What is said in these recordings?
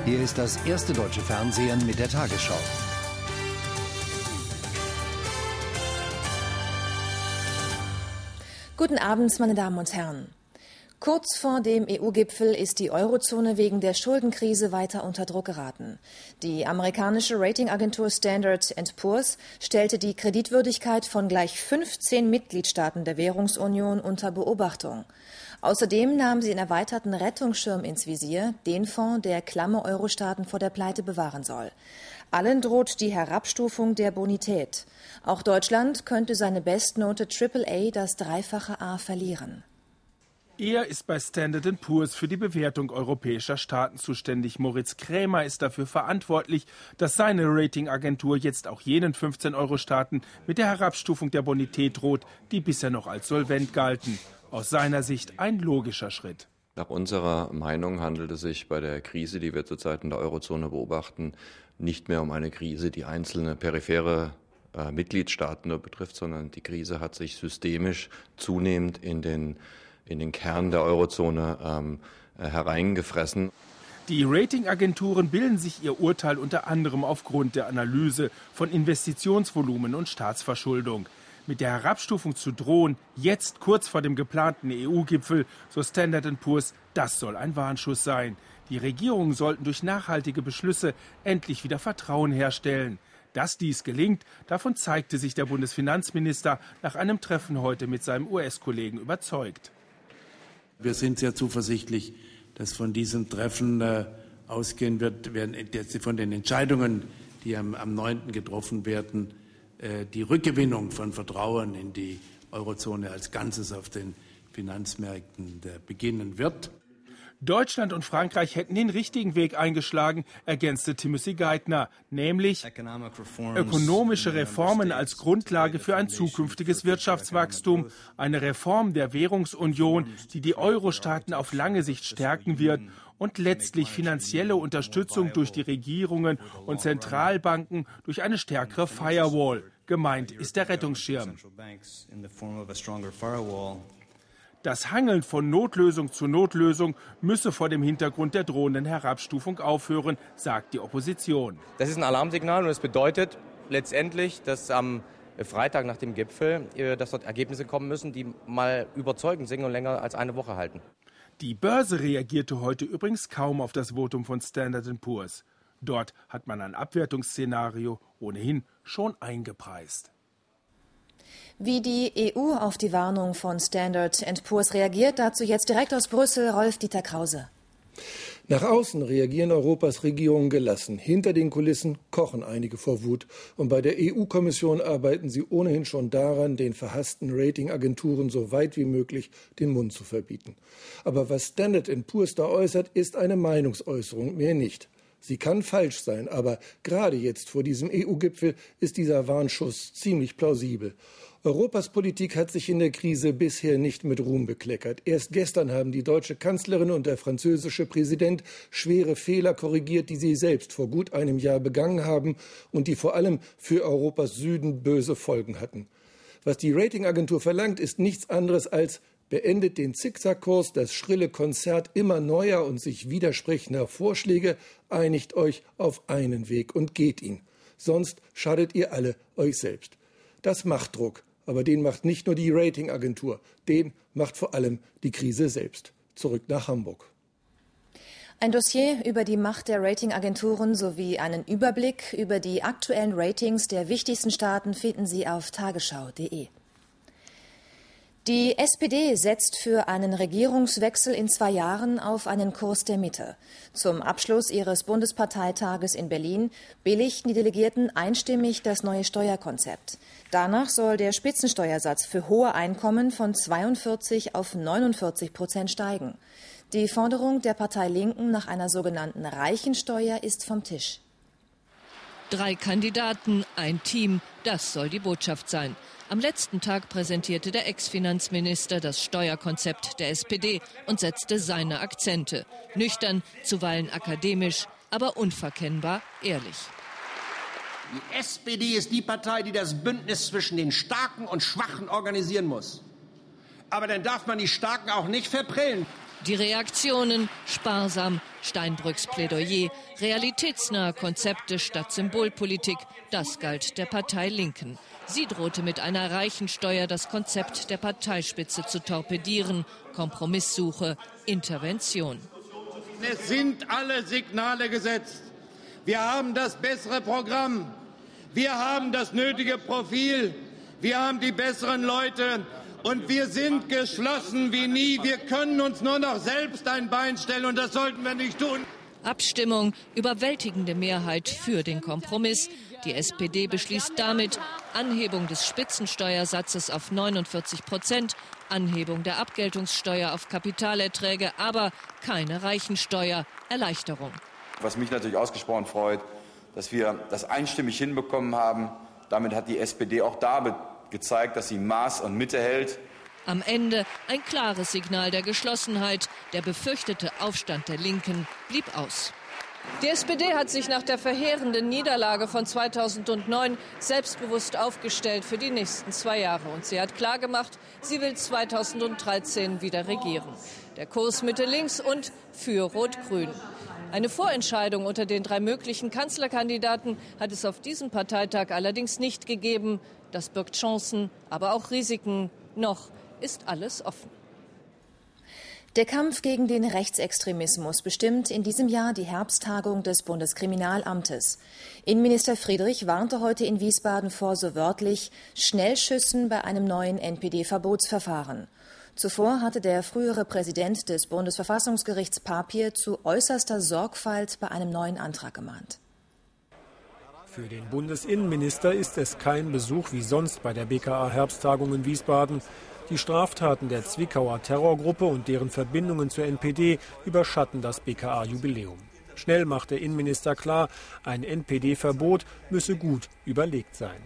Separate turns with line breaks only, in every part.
Hier ist das erste deutsche Fernsehen mit der Tagesschau.
Guten Abend, meine Damen und Herren. Kurz vor dem EU-Gipfel ist die Eurozone wegen der Schuldenkrise weiter unter Druck geraten. Die amerikanische Ratingagentur Standard & Poor's stellte die Kreditwürdigkeit von gleich 15 Mitgliedstaaten der Währungsunion unter Beobachtung. Außerdem nahm sie den erweiterten Rettungsschirm ins Visier, den Fonds, der klamme Euro-Staaten vor der Pleite bewahren soll. Allen droht die Herabstufung der Bonität. Auch Deutschland könnte seine Bestnote AAA, das dreifache A, verlieren.
Er ist bei Standard & Poor's für die Bewertung europäischer Staaten zuständig. Moritz Krämer ist dafür verantwortlich, dass seine Ratingagentur jetzt auch jenen 15-Euro-Staaten mit der Herabstufung der Bonität droht, die bisher noch als solvent galten. Aus seiner Sicht ein logischer Schritt.
Nach unserer Meinung handelt es sich bei der Krise, die wir zurzeit in der Eurozone beobachten, nicht mehr um eine Krise, die einzelne periphere Mitgliedstaaten nur betrifft, sondern die Krise hat sich systemisch zunehmend in den Kern der Eurozone hereingefressen.
Die Ratingagenturen bilden sich ihr Urteil unter anderem aufgrund der Analyse von Investitionsvolumen und Staatsverschuldung. Mit der Herabstufung zu drohen, jetzt kurz vor dem geplanten EU-Gipfel, so Standard & Poor's, das soll ein Warnschuss sein. Die Regierungen sollten durch nachhaltige Beschlüsse endlich wieder Vertrauen herstellen. Dass dies gelingt, davon zeigte sich der Bundesfinanzminister nach einem Treffen heute mit seinem US-Kollegen überzeugt.
Wir sind sehr zuversichtlich, dass von diesem Treffen ausgehen wird, von den Entscheidungen, die am 9. getroffen werden, die Rückgewinnung von Vertrauen in die Eurozone als Ganzes auf den Finanzmärkten beginnen wird.
Deutschland und Frankreich hätten den richtigen Weg eingeschlagen, ergänzte Timothy Geithner, nämlich ökonomische Reformen als Grundlage für ein zukünftiges Wirtschaftswachstum, eine Reform der Währungsunion, die die Euro-Staaten auf lange Sicht stärken wird, und letztlich finanzielle Unterstützung durch die Regierungen und Zentralbanken durch eine stärkere Firewall. Gemeint ist der Rettungsschirm. Das Hangeln von Notlösung zu Notlösung müsse vor dem Hintergrund der drohenden Herabstufung aufhören, sagt die Opposition.
Das ist ein Alarmsignal und es bedeutet letztendlich, dass am Freitag nach dem Gipfel, dass dort Ergebnisse kommen müssen, die mal überzeugend sind und länger als eine Woche halten.
Die Börse reagierte heute übrigens kaum auf das Votum von Standard & Poor's. Dort hat man ein Abwertungsszenario ohnehin schon eingepreist.
Wie die EU auf die Warnung von Standard & Poor's reagiert, dazu jetzt direkt aus Brüssel Rolf-Dieter Krause.
Nach außen reagieren Europas Regierungen gelassen. Hinter den Kulissen kochen einige vor Wut. Und bei der EU-Kommission arbeiten sie ohnehin schon daran, den verhassten Ratingagenturen so weit wie möglich den Mund zu verbieten. Aber was Standard & Poor's da äußert, ist eine Meinungsäußerung, mehr nicht. Sie kann falsch sein, aber gerade jetzt vor diesem EU-Gipfel ist dieser Warnschuss ziemlich plausibel. Europas Politik hat sich in der Krise bisher nicht mit Ruhm bekleckert. Erst gestern haben die deutsche Kanzlerin und der französische Präsident schwere Fehler korrigiert, die sie selbst vor gut einem Jahr begangen haben und die vor allem für Europas Süden böse Folgen hatten. Was die Ratingagentur verlangt, ist nichts anderes als: beendet den Zickzackkurs, das schrille Konzert immer neuer und sich widersprechender Vorschläge, einigt euch auf einen Weg und geht ihn. Sonst schadet ihr alle euch selbst. Das macht Druck. Aber den macht nicht nur die Ratingagentur, den macht vor allem die Krise selbst. Zurück nach Hamburg.
Ein Dossier über die Macht der Ratingagenturen sowie einen Überblick über die aktuellen Ratings der wichtigsten Staaten finden Sie auf tagesschau.de. Die SPD setzt für einen Regierungswechsel in 2 Jahren auf einen Kurs der Mitte. Zum Abschluss ihres Bundesparteitages in Berlin billigten die Delegierten einstimmig das neue Steuerkonzept. Danach soll der Spitzensteuersatz für hohe Einkommen von 42% auf 49% steigen. Die Forderung der Partei Linken nach einer sogenannten Reichensteuer ist vom Tisch.
3 Kandidaten, ein Team, das soll die Botschaft sein. Am letzten Tag präsentierte der Ex-Finanzminister das Steuerkonzept der SPD und setzte seine Akzente. Nüchtern, zuweilen akademisch, aber unverkennbar ehrlich.
Die SPD ist die Partei, die das Bündnis zwischen den Starken und Schwachen organisieren muss. Aber dann darf man die Starken auch nicht verprellen.
Die Reaktionen sparsam, Steinbrücks Plädoyer, realitätsnahe Konzepte statt Symbolpolitik, das galt der Partei Linken. Sie drohte mit einer Reichensteuer das Konzept der Parteispitze zu torpedieren, Kompromisssuche, Intervention.
Es sind alle Signale gesetzt. Wir haben das bessere Programm, wir haben das nötige Profil, wir haben die besseren Leute. Und wir sind geschlossen wie nie. Wir können uns nur noch selbst ein Bein stellen und das sollten wir nicht tun.
Abstimmung, überwältigende Mehrheit für den Kompromiss. Die SPD beschließt damit Anhebung des Spitzensteuersatzes auf 49%, Anhebung der Abgeltungssteuer auf Kapitalerträge, aber keine Reichensteuer, Erleichterung.
Was mich natürlich ausgesprochen freut, dass wir das einstimmig hinbekommen haben. Damit hat die SPD auch da gezeigt, dass sie Maß und Mitte hält.
Am Ende ein klares Signal der Geschlossenheit. Der befürchtete Aufstand der Linken blieb aus. Die SPD hat sich nach der verheerenden Niederlage von 2009 selbstbewusst aufgestellt für die nächsten 2 Jahre. Und sie hat klargemacht, sie will 2013 wieder regieren. Der Kurs Mitte links und für Rot-Grün. Eine Vorentscheidung unter den 3 möglichen Kanzlerkandidaten hat es auf diesem Parteitag allerdings nicht gegeben. Das birgt Chancen, aber auch Risiken. Noch ist alles offen.
Der Kampf gegen den Rechtsextremismus bestimmt in diesem Jahr die Herbsttagung des Bundeskriminalamtes. Innenminister Friedrich warnte heute in Wiesbaden vor so wörtlich Schnellschüssen bei einem neuen NPD-Verbotsverfahren. Zuvor hatte der frühere Präsident des Bundesverfassungsgerichts Papier zu äußerster Sorgfalt bei einem neuen Antrag gemahnt.
Für den Bundesinnenminister ist es kein Besuch wie sonst bei der BKA-Herbsttagung in Wiesbaden. Die Straftaten der Zwickauer Terrorgruppe und deren Verbindungen zur NPD überschatten das BKA-Jubiläum. Schnell macht der Innenminister klar, ein NPD-Verbot müsse gut überlegt sein.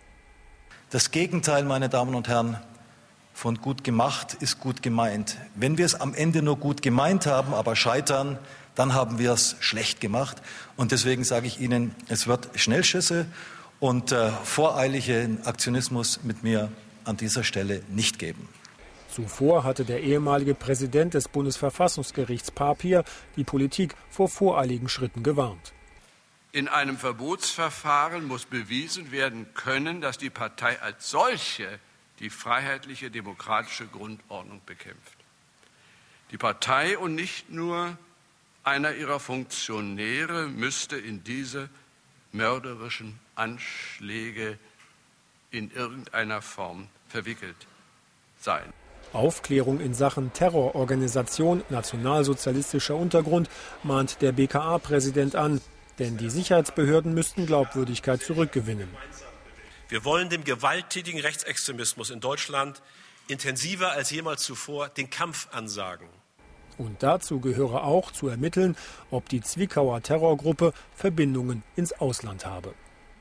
Das Gegenteil, meine Damen und Herren, von gut gemacht ist gut gemeint. Wenn wir es am Ende nur gut gemeint haben, aber scheitern, dann haben wir es schlecht gemacht. Und deswegen sage ich Ihnen, es wird Schnellschüsse und voreiligen Aktionismus mit mir an dieser Stelle nicht geben.
Zuvor hatte der ehemalige Präsident des Bundesverfassungsgerichts Papier die Politik vor voreiligen Schritten gewarnt.
In einem Verbotsverfahren muss bewiesen werden können, dass die Partei als solche die freiheitliche demokratische Grundordnung bekämpft. Die Partei und nicht nur einer ihrer Funktionäre müsste in diese mörderischen Anschläge in irgendeiner Form verwickelt sein.
Aufklärung in Sachen Terrororganisation nationalsozialistischer Untergrund mahnt der BKA-Präsident an, denn die Sicherheitsbehörden müssten Glaubwürdigkeit zurückgewinnen.
Wir wollen dem gewalttätigen Rechtsextremismus in Deutschland intensiver als jemals zuvor den Kampf ansagen.
Und dazu gehöre auch zu ermitteln, ob die Zwickauer Terrorgruppe Verbindungen ins Ausland habe.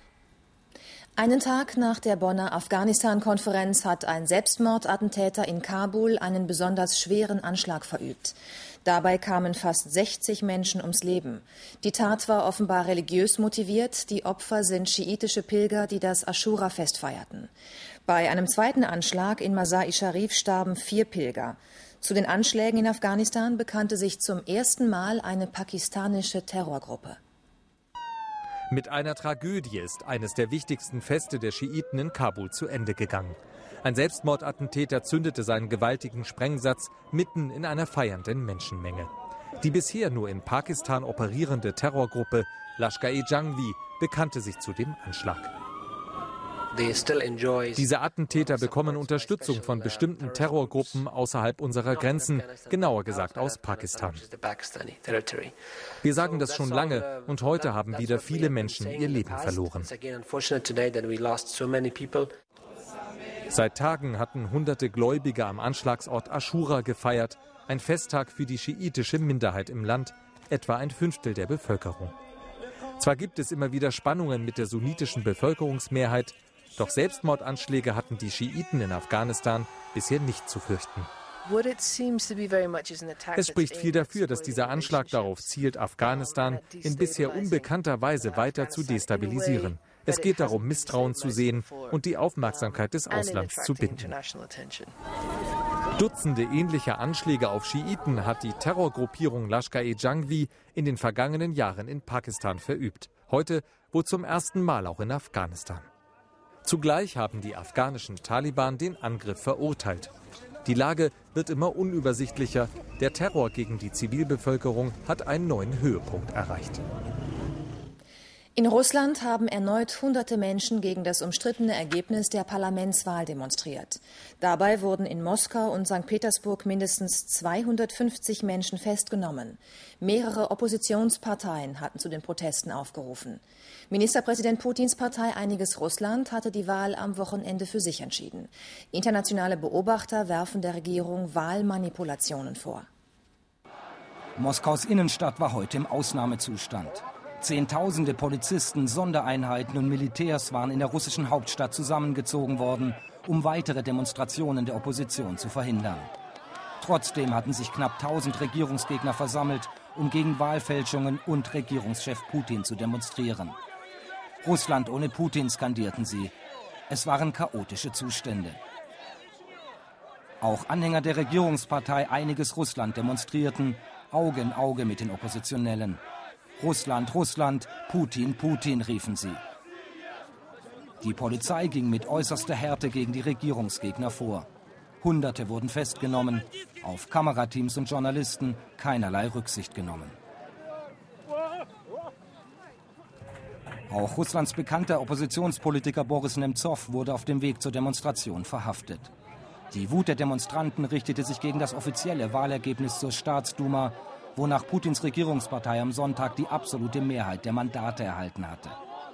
Einen Tag nach der Bonner Afghanistan-Konferenz hat ein Selbstmordattentäter in Kabul einen besonders schweren Anschlag verübt. Dabei kamen fast 60 Menschen ums Leben. Die Tat war offenbar religiös motiviert. Die Opfer sind schiitische Pilger, die das Aschura-Fest feierten. Bei einem zweiten Anschlag in Masar-i-Sharif starben 4 Pilger. Zu den Anschlägen in Afghanistan bekannte sich zum ersten Mal eine pakistanische Terrorgruppe.
Mit einer Tragödie ist eines der wichtigsten Feste der Schiiten in Kabul zu Ende gegangen. Ein Selbstmordattentäter zündete seinen gewaltigen Sprengsatz mitten in einer feiernden Menschenmenge. Die bisher nur in Pakistan operierende Terrorgruppe Lashkar-e-Jhangvi bekannte sich zu dem Anschlag. Diese Attentäter bekommen Unterstützung von bestimmten Terrorgruppen außerhalb unserer Grenzen, genauer gesagt aus Pakistan. Wir sagen das schon lange und heute haben wieder viele Menschen ihr Leben verloren. Seit Tagen hatten hunderte Gläubige am Anschlagsort Aschura gefeiert, ein Festtag für die schiitische Minderheit im Land, etwa ein Fünftel der Bevölkerung. Zwar gibt es immer wieder Spannungen mit der sunnitischen Bevölkerungsmehrheit, doch Selbstmordanschläge hatten die Schiiten in Afghanistan bisher nicht zu fürchten. Es spricht viel dafür, dass dieser Anschlag darauf zielt, Afghanistan in bisher unbekannter Weise weiter zu destabilisieren. Es geht darum, Misstrauen zu sehen und die Aufmerksamkeit des Auslands zu binden. Dutzende ähnlicher Anschläge auf Schiiten hat die Terrorgruppierung Lashkar-e-Jhangvi in den vergangenen Jahren in Pakistan verübt. Heute wohl zum ersten Mal auch in Afghanistan. Zugleich haben die afghanischen Taliban den Angriff verurteilt. Die Lage wird immer unübersichtlicher. Der Terror gegen die Zivilbevölkerung hat einen neuen Höhepunkt erreicht.
In Russland haben erneut hunderte Menschen gegen das umstrittene Ergebnis der Parlamentswahl demonstriert. Dabei wurden in Moskau und St. Petersburg mindestens 250 Menschen festgenommen. Mehrere Oppositionsparteien hatten zu den Protesten aufgerufen. Ministerpräsident Putins Partei Einiges Russland hatte die Wahl am Wochenende für sich entschieden. Internationale Beobachter werfen der Regierung Wahlmanipulationen vor.
Moskaus Innenstadt war heute im Ausnahmezustand. Zehntausende Polizisten, Sondereinheiten und Militärs waren in der russischen Hauptstadt zusammengezogen worden, um weitere Demonstrationen der Opposition zu verhindern. Trotzdem hatten sich knapp 1000 Regierungsgegner versammelt, um gegen Wahlfälschungen und Regierungschef Putin zu demonstrieren. Russland ohne Putin skandierten sie. Es waren chaotische Zustände. Auch Anhänger der Regierungspartei Einiges Russland demonstrierten, Auge in Auge mit den Oppositionellen. Russland, Russland, Putin, Putin, riefen sie. Die Polizei ging mit äußerster Härte gegen die Regierungsgegner vor. Hunderte wurden festgenommen, auf Kamerateams und Journalisten keinerlei Rücksicht genommen. Auch Russlands bekannter Oppositionspolitiker Boris Nemzow wurde auf dem Weg zur Demonstration verhaftet. Die Wut der Demonstranten richtete sich gegen das offizielle Wahlergebnis zur Staatsduma, wonach Putins Regierungspartei am Sonntag die absolute Mehrheit der Mandate erhalten hatte.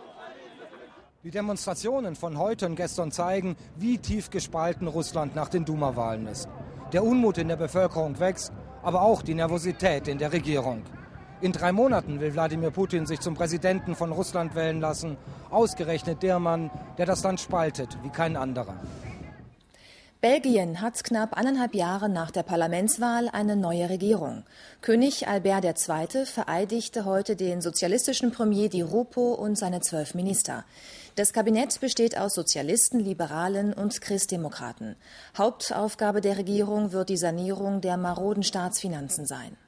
Die Demonstrationen von heute und gestern zeigen, wie tief gespalten Russland nach den Duma-Wahlen ist. Der Unmut in der Bevölkerung wächst, aber auch die Nervosität in der Regierung. In 3 Monaten will Wladimir Putin sich zum Präsidenten von Russland wählen lassen. Ausgerechnet der Mann, der das Land spaltet, wie kein anderer.
Belgien hat knapp 1,5 Jahre nach der Parlamentswahl eine neue Regierung. König Albert II. Vereidigte heute den sozialistischen Premier Di Rupo und seine 12 Minister. Das Kabinett besteht aus Sozialisten, Liberalen und Christdemokraten. Hauptaufgabe der Regierung wird die Sanierung der maroden Staatsfinanzen sein.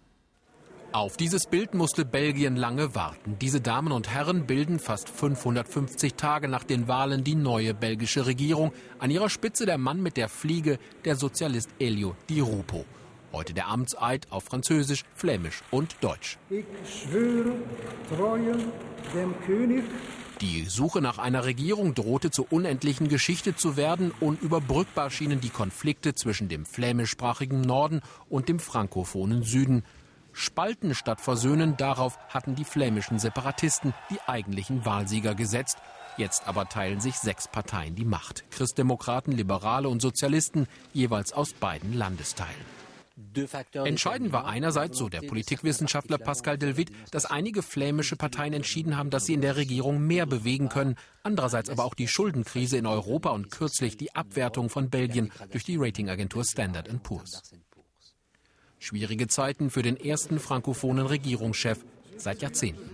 Auf dieses Bild musste Belgien lange warten. Diese Damen und Herren bilden fast 550 Tage nach den Wahlen die neue belgische Regierung. An ihrer Spitze der Mann mit der Fliege, der Sozialist Elio Di Rupo. Heute der Amtseid auf Französisch, Flämisch und Deutsch.
Ich schwöre Treue dem König.
Die Suche nach einer Regierung drohte zur unendlichen Geschichte zu werden. Unüberbrückbar schienen die Konflikte zwischen dem flämischsprachigen Norden und dem frankophonen Süden. Spalten statt versöhnen, darauf hatten die flämischen Separatisten die eigentlichen Wahlsieger gesetzt. Jetzt aber teilen sich 6 Parteien die Macht. Christdemokraten, Liberale und Sozialisten, jeweils aus beiden Landesteilen. Entscheidend war einerseits, so der Politikwissenschaftler Pascal Delvit, dass einige flämische Parteien entschieden haben, dass sie in der Regierung mehr bewegen können. Andererseits aber auch die Schuldenkrise in Europa und kürzlich die Abwertung von Belgien durch die Ratingagentur Standard & Poor's. Schwierige Zeiten für den ersten frankophonen Regierungschef seit Jahrzehnten.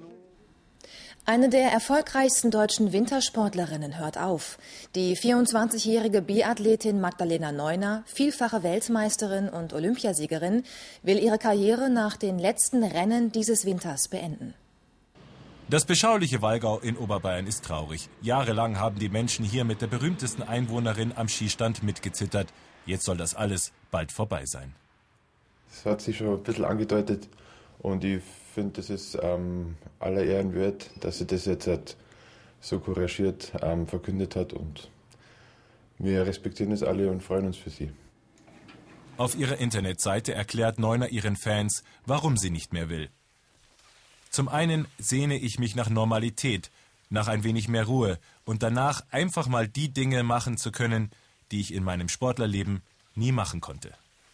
Eine der erfolgreichsten deutschen Wintersportlerinnen hört auf. Die 24-jährige Biathletin Magdalena Neuner, vielfache Weltmeisterin und Olympiasiegerin, will ihre Karriere nach den letzten Rennen dieses Winters beenden.
Das beschauliche Wallgau in Oberbayern ist traurig. Jahrelang haben die Menschen hier mit der berühmtesten Einwohnerin am Skistand mitgezittert. Jetzt soll das alles bald vorbei sein.
Es hat sich schon ein bisschen angedeutet und ich finde, das ist aller Ehren wert, dass sie das jetzt so couragiert verkündet hat und wir respektieren es alle und freuen uns für sie.
Auf ihrer Internetseite erklärt Neuner ihren Fans, warum sie nicht mehr will. Zum einen sehne ich mich nach Normalität, nach ein wenig mehr Ruhe und danach einfach mal die Dinge machen zu können, die ich in meinem Sportlerleben nie machen konnte.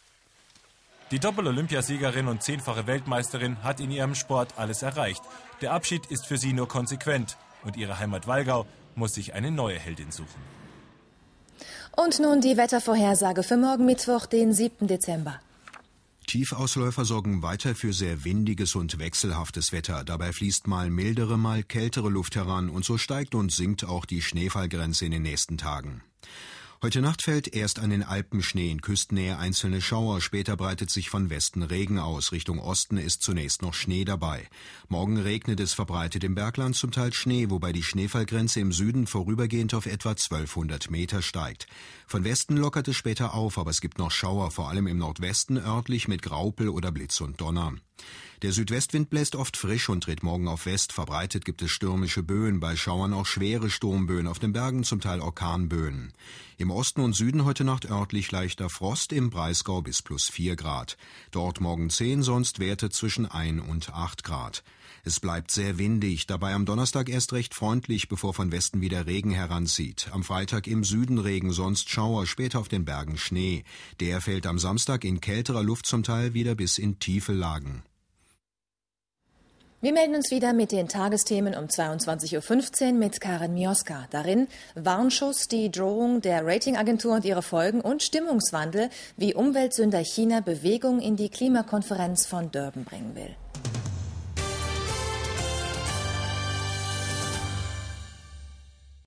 Die Doppel-Olympiasiegerin und 10-fache Weltmeisterin hat in ihrem Sport alles erreicht. Der Abschied ist für sie nur konsequent und ihre Heimat Wallgau muss sich eine neue Heldin suchen.
Und nun die Wettervorhersage für morgen Mittwoch, den 7. Dezember.
Tiefausläufer sorgen weiter für sehr windiges und wechselhaftes Wetter. Dabei fließt mal mildere, mal kältere Luft heran und so steigt und sinkt auch die Schneefallgrenze in den nächsten Tagen. Heute Nacht fällt erst an den Alpen Schnee, in Küstennähe einzelne Schauer. Später breitet sich von Westen Regen aus. Richtung Osten ist zunächst noch Schnee dabei. Morgen regnet es verbreitet im Bergland zum Teil Schnee, wobei die Schneefallgrenze im Süden vorübergehend auf etwa 1200 Meter steigt. Von Westen lockert es später auf, aber es gibt noch Schauer, vor allem im Nordwesten örtlich mit Graupel oder Blitz und Donner. Der Südwestwind bläst oft frisch und dreht morgen auf West. Verbreitet gibt es stürmische Böen, bei Schauern auch schwere Sturmböen, auf den Bergen zum Teil Orkanböen. Im Osten und Süden heute Nacht örtlich leichter Frost, im Breisgau bis +4 Grad. Dort morgen 10, sonst Werte zwischen 1 und 8 Grad. Es bleibt sehr windig, dabei am Donnerstag erst recht freundlich, bevor von Westen wieder Regen heranzieht. Am Freitag im Süden Regen, sonst Schauer, später auf den Bergen Schnee. Der fällt am Samstag in kälterer Luft zum Teil wieder bis in tiefe Lagen.
Wir melden uns wieder mit den Tagesthemen um 22.15 Uhr mit Karin Mioska. Darin Warnschuss, die Drohung der Ratingagentur und ihre Folgen und Stimmungswandel, wie Umweltsünder China Bewegung in die Klimakonferenz von Durban bringen will.